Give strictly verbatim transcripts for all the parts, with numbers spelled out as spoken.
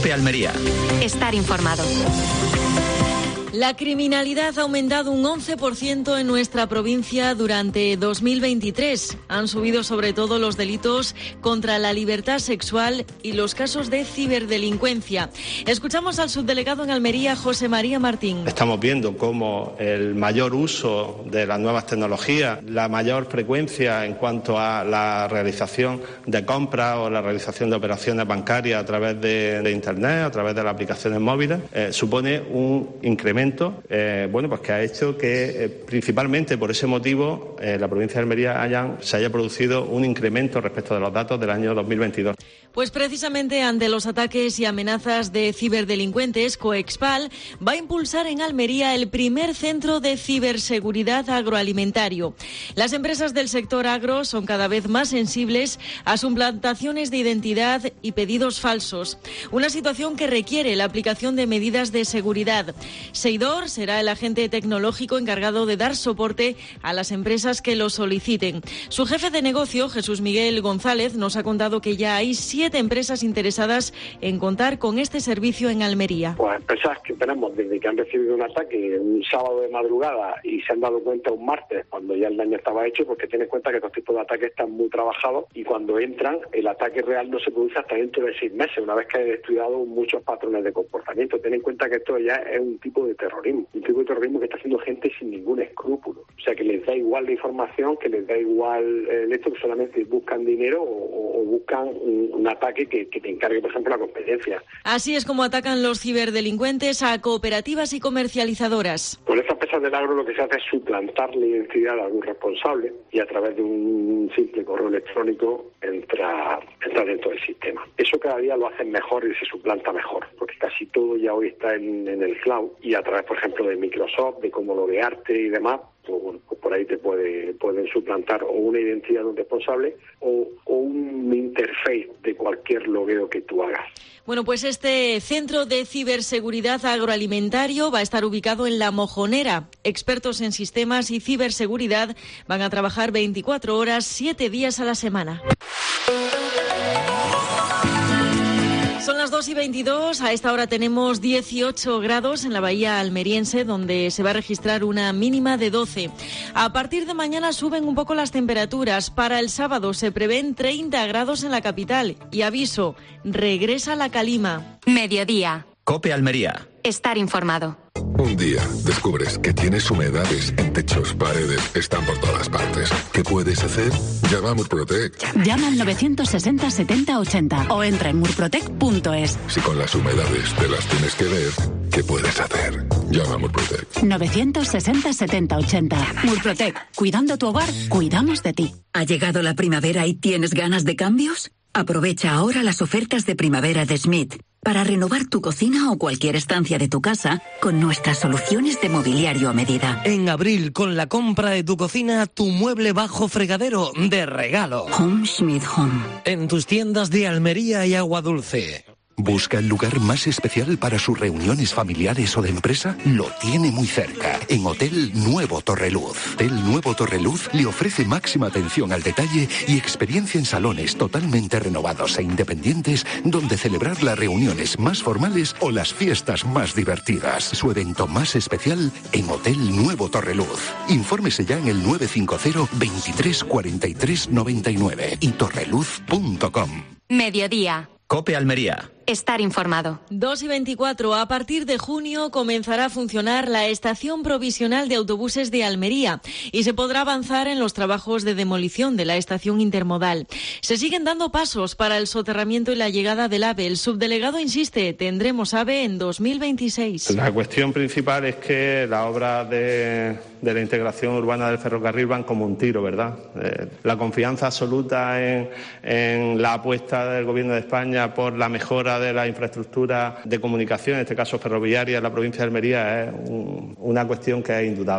COPE Almería. Estar informado. La criminalidad ha aumentado un once por ciento en nuestra provincia durante dos mil veintitrés. Han subido sobre todo los delitos contra la libertad sexual y los casos de ciberdelincuencia. Escuchamos al subdelegado en Almería, José María Martín. Estamos viendo cómo el mayor uso de las nuevas tecnologías, la mayor frecuencia en cuanto a la realización de compras o la realización de operaciones bancarias a través de, de Internet, a través de las aplicaciones móviles, eh, supone un incremento Eh, bueno, pues que ha hecho que eh, principalmente por ese motivo en eh, la provincia de Almería hayan, se haya producido un incremento respecto de los datos del año dos mil veintidós. Pues precisamente ante los ataques y amenazas de ciberdelincuentes, Coexpal va a impulsar en Almería el primer centro de ciberseguridad agroalimentario. Las empresas del sector agro son cada vez más sensibles a suplantaciones de identidad y pedidos falsos, una situación que requiere la aplicación de medidas de seguridad. Seidor será el agente tecnológico encargado de dar soporte a las empresas que lo soliciten. Su jefe de negocio, Jesús Miguel González, nos ha contado que ya hay siete empresas interesadas en contar con este servicio en Almería. Pues empresas que tenemos desde que han recibido un ataque un sábado de madrugada y se han dado cuenta un martes cuando ya el daño estaba hecho, porque ten en cuenta que estos tipos de ataques están muy trabajados y cuando entran el ataque real no se produce hasta dentro de seis meses, una vez que hay estudiado muchos patrones de comportamiento. Ten en cuenta que esto ya es un tipo de terrorismo, un tipo de terrorismo que está haciendo gente sin ningún escrúpulo, o sea que les da igual la información, que les da igual el hecho, que solamente buscan dinero o, o buscan un, un ataque que, que te encargue, por ejemplo, la competencia. Así es como atacan los ciberdelincuentes a cooperativas y comercializadoras. Con estas empresas del agro lo que se hace es suplantar la identidad de algún responsable y a través de un simple correo electrónico entra, entra dentro del sistema. Eso cada día lo hacen mejor y se suplanta mejor, porque casi todo ya hoy está en, en el cloud y a través, por ejemplo, de Microsoft, de Cómodo de Arte y demás, pues, bueno, pues por ahí te puede, pueden suplantar o una identidad de un responsable o, o un interface de cualquier logueo que tú hagas. Bueno, pues este centro de ciberseguridad agroalimentario va a estar ubicado en La Mojonera. Expertos en sistemas y ciberseguridad van a trabajar veinticuatro horas, siete días a la semana. Son las dos y veintidós, a esta hora tenemos dieciocho grados en la bahía almeriense, donde se va a registrar una mínima de doce. A partir de mañana suben un poco las temperaturas. Para el sábado se prevén treinta grados en la capital. Y aviso, regresa la calima. Mediodía. COPE Almería. Estar informado. Un día descubres que tienes humedades en techos, paredes, están por todas partes. ¿Qué puedes hacer? Llama a Murprotec. Llama al novecientos sesenta setenta ochenta o entra en murprotec punto es. Si con las humedades te las tienes que ver, ¿qué puedes hacer? Llama a Murprotec. novecientos sesenta setenta ochenta. Murprotec. Cuidando tu hogar, cuidamos de ti. ¿Ha llegado la primavera y tienes ganas de cambios? Aprovecha ahora las ofertas de primavera de Smith para renovar tu cocina o cualquier estancia de tu casa con nuestras soluciones de mobiliario a medida. En abril, con la compra de tu cocina, tu mueble bajo fregadero de regalo. Home Schmidt Home. En tus tiendas de Almería y Agua Dulce. ¿Busca el lugar más especial para sus reuniones familiares o de empresa? Lo tiene muy cerca, en Hotel Nuevo Torreluz. Hotel Nuevo Torreluz le ofrece máxima atención al detalle y experiencia en salones totalmente renovados e independientes, donde celebrar las reuniones más formales o las fiestas más divertidas. Su evento más especial en Hotel Nuevo Torreluz. Infórmese ya en el nueve cinco cero, veintitrés cuarenta y tres noventa y nueve y torreluz punto com. Mediodía. COPE Almería. Estar informado. dos y veinticuatro. A partir de junio comenzará a funcionar la estación provisional de autobuses de Almería y se podrá avanzar en los trabajos de demolición de la estación intermodal. Se siguen dando pasos para el soterramiento y la llegada del AVE. El subdelegado insiste, tendremos AVE en dos mil veintiséis. La cuestión principal es que las obras de, de la integración urbana del ferrocarril van como un tiro, ¿verdad? Eh, la confianza absoluta en, en la apuesta del Gobierno de España por la mejora de la infraestructura de comunicación, en este caso ferroviaria, en la provincia de Almería, es un, una cuestión que es indudable.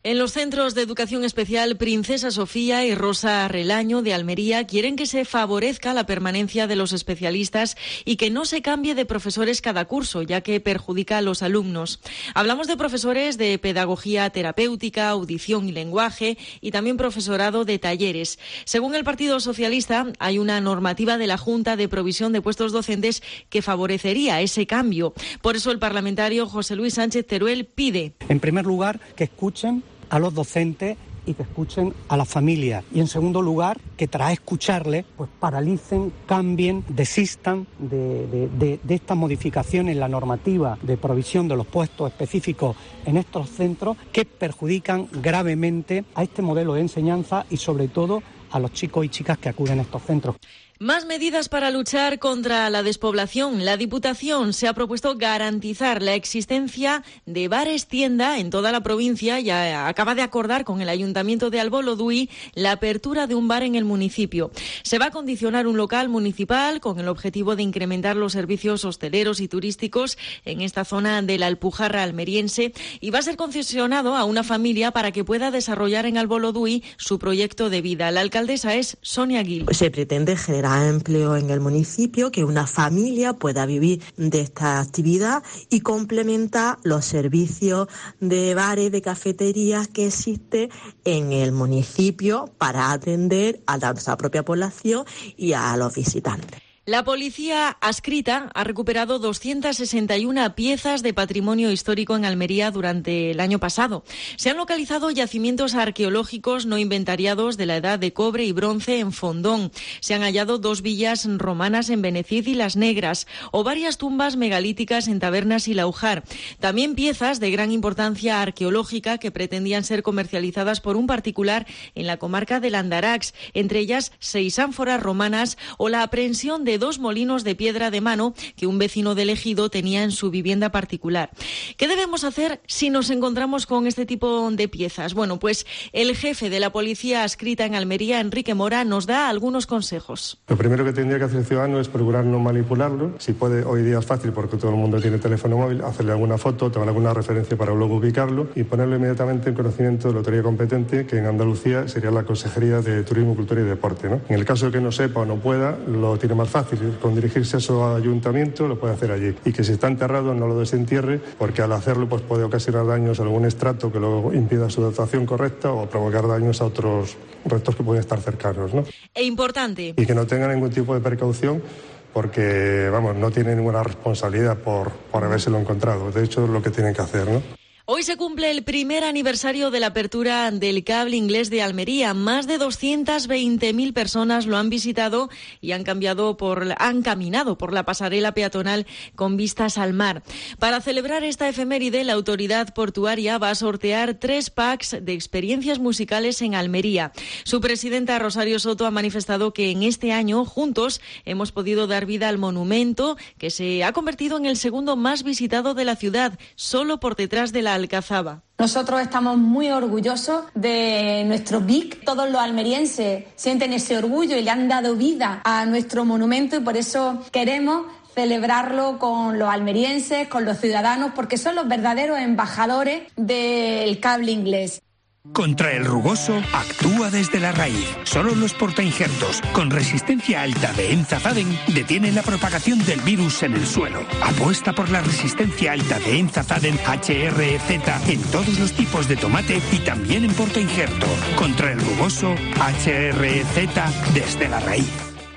En los centros de educación especial Princesa Sofía y Rosa Relaño de Almería quieren que se favorezca la permanencia de los especialistas y que no se cambie de profesores cada curso, ya que perjudica a los alumnos. Hablamos de profesores de pedagogía terapéutica, audición y lenguaje y también profesorado de talleres. Según el Partido Socialista, hay una normativa de la Junta de Provisión de Puestos Docentes que favorecería ese cambio. Por eso el parlamentario José Luis Sánchez Teruel pide, en primer lugar, que escuchen a los docentes y que escuchen a las familias. Y en segundo lugar, que tras escucharles, pues paralicen, cambien, desistan de, de, de, de estas modificaciones en la normativa de provisión de los puestos específicos en estos centros que perjudican gravemente a este modelo de enseñanza y sobre todo a los chicos y chicas que acuden a estos centros. Más medidas para luchar contra la despoblación. La Diputación se ha propuesto garantizar la existencia de bares tienda en toda la provincia y acaba de acordar con el Ayuntamiento de Albolodui la apertura de un bar en el municipio. Se va a condicionar un local municipal con el objetivo de incrementar los servicios hosteleros y turísticos en esta zona de la Alpujarra almeriense y va a ser concesionado a una familia para que pueda desarrollar en Albolodui su proyecto de vida. La alcaldesa es Sonia Gil. Se pretende generar empleo en el municipio, que una familia pueda vivir de esta actividad y complementar los servicios de bares, de cafeterías que existen en el municipio para atender a nuestra propia población y a los visitantes. La policía adscrita ha recuperado doscientas sesenta y una piezas de patrimonio histórico en Almería durante el año pasado. Se han localizado yacimientos arqueológicos no inventariados de la edad de cobre y bronce en Fondón. Se han hallado dos villas romanas en Benecid y Las Negras o varias tumbas megalíticas en Tabernas y Laujar. También piezas de gran importancia arqueológica que pretendían ser comercializadas por un particular en la comarca del Andarax, entre ellas seis ánforas romanas o la aprehensión de dos molinos de piedra de mano que un vecino del ejido tenía en su vivienda particular. ¿Qué debemos hacer si nos encontramos con este tipo de piezas? Bueno, pues el jefe de la policía adscrita en Almería, Enrique Mora, nos da algunos consejos. Lo primero que tendría que hacer el ciudadano es procurar no manipularlo. Si puede, hoy día es fácil porque todo el mundo tiene teléfono móvil, hacerle alguna foto, tomar alguna referencia para luego ubicarlo y ponerlo inmediatamente en conocimiento de la autoridad competente, que en Andalucía sería la Consejería de Turismo, Cultura y Deporte, ¿no? En el caso de que no sepa o no pueda, lo tiene más fácil. Con dirigirse a su ayuntamiento lo puede hacer allí. Y que si está enterrado no lo desentierre, porque al hacerlo pues puede ocasionar daños a algún estrato que luego impida su dotación correcta o provocar daños a otros restos que pueden estar cercanos, ¿no? E importante. Y que no tenga ningún tipo de precaución porque, vamos, no tiene ninguna responsabilidad por, por habérselo encontrado. De hecho, es lo que tienen que hacer, ¿no? Hoy se cumple el primer aniversario de la apertura del Cable Inglés de Almería. Más de doscientas veinte mil personas lo han visitado y han, cambiado por, han caminado por la pasarela peatonal con vistas al mar. Para celebrar esta efeméride, la autoridad portuaria va a sortear tres packs de experiencias musicales en Almería. Su presidenta, Rosario Soto, ha manifestado que en este año, juntos, hemos podido dar vida al monumento, que se ha convertido en el segundo más visitado de la ciudad, solo por detrás de la Alcazaba. Nosotros estamos muy orgullosos de nuestro V I C. Todos los almerienses sienten ese orgullo y le han dado vida a nuestro monumento y por eso queremos celebrarlo con los almerienses, con los ciudadanos, porque son los verdaderos embajadores del cable inglés. Contra el rugoso, actúa desde la raíz. Solo los portainjertos con resistencia alta de Enzazaden detienen la propagación del virus en el suelo. Apuesta por la resistencia alta de Enzazaden H R Z en todos los tipos de tomate y también en portainjerto. Contra el rugoso, H R Z desde la raíz.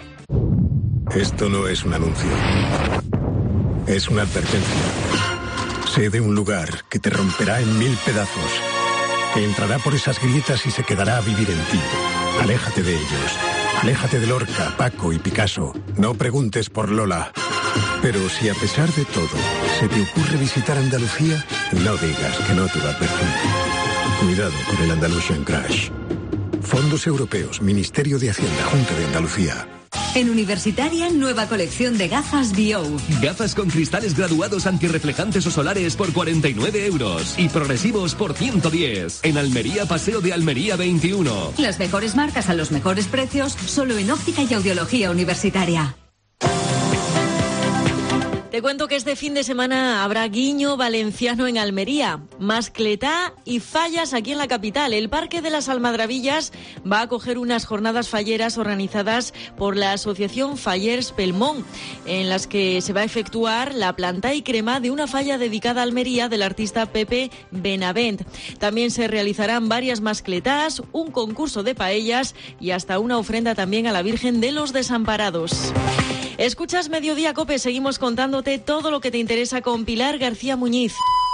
Esto no es un anuncio. Es una advertencia. Sé de un lugar que te romperá en mil pedazos, que entrará por esas grietas y se quedará a vivir en ti. Aléjate de ellos. Aléjate de Lorca, Paco y Picasso. No preguntes por Lola. Pero si a pesar de todo se te ocurre visitar Andalucía, no digas que no te lo advertí. Cuidado con el Andalusian Crash. Fondos Europeos, Ministerio de Hacienda, Junta de Andalucía. En Universitaria, nueva colección de gafas B O. Gafas con cristales graduados antirreflejantes o solares por cuarenta y nueve euros y progresivos por ciento diez. En Almería, Paseo de Almería veintiuno. Las mejores marcas a los mejores precios, solo en Óptica y Audiología Universitaria. Te cuento que este fin de semana habrá guiño valenciano en Almería, mascletá y fallas aquí en la capital. El Parque de las Almadrabillas va a acoger unas jornadas falleras organizadas por la Asociación Fallers Pelmón, en las que se va a efectuar la planta y crema de una falla dedicada a Almería del artista Pepe Benavent. También se realizarán varias mascletás, un concurso de paellas y hasta una ofrenda también a la Virgen de los Desamparados. Escuchas Mediodía Cope, seguimos contándote todo lo que te interesa con Pilar García Muñiz.